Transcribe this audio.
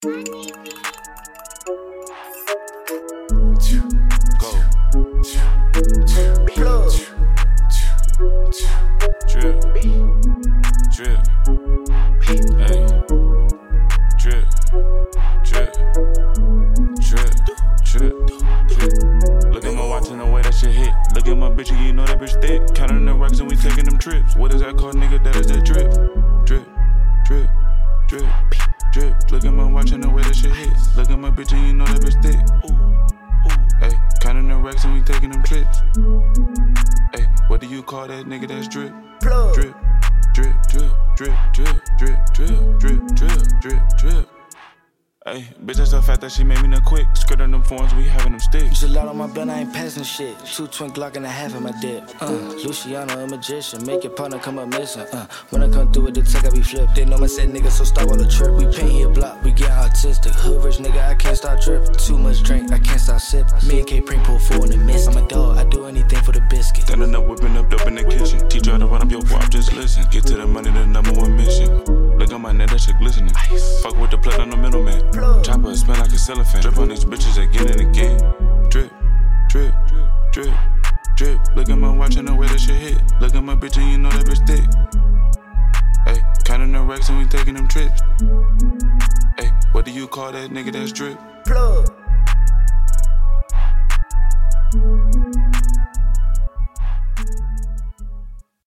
She made me no quick. Skirt on them phones, we having them sticks. Gelato on my blunt, I ain't passing shit. 2 twin Glock and a half in my dip. Luciano, a magician. Make your partner come up missing. When I come through with the tech, I be flipped. They know my set nigga, so stop all the trip. We paint your block, we get autistic. Hood rich nigga, I can't stop drip. Too much drink, I can't stop sip. Me and K-Pring pull 4 in the mist. I'm a dog, I do anything for the biscuit. Standing up, whipping up dope in the kitchen. Teach you how to run up your wop, just listen. Get to the money, the number one mission. Look on my neck, that shit glistening. Fuck with the plug on the middleman. Chopper smell like a cellophane. Drip on these bitches again and again. Drip, drip, drip, drip. Look at my watch and the way that shit hit. Look at my bitch and you know that bitch thick. Ayy, counting the racks and we taking them trips. Ayy, what do you call that nigga that's drip? Plug.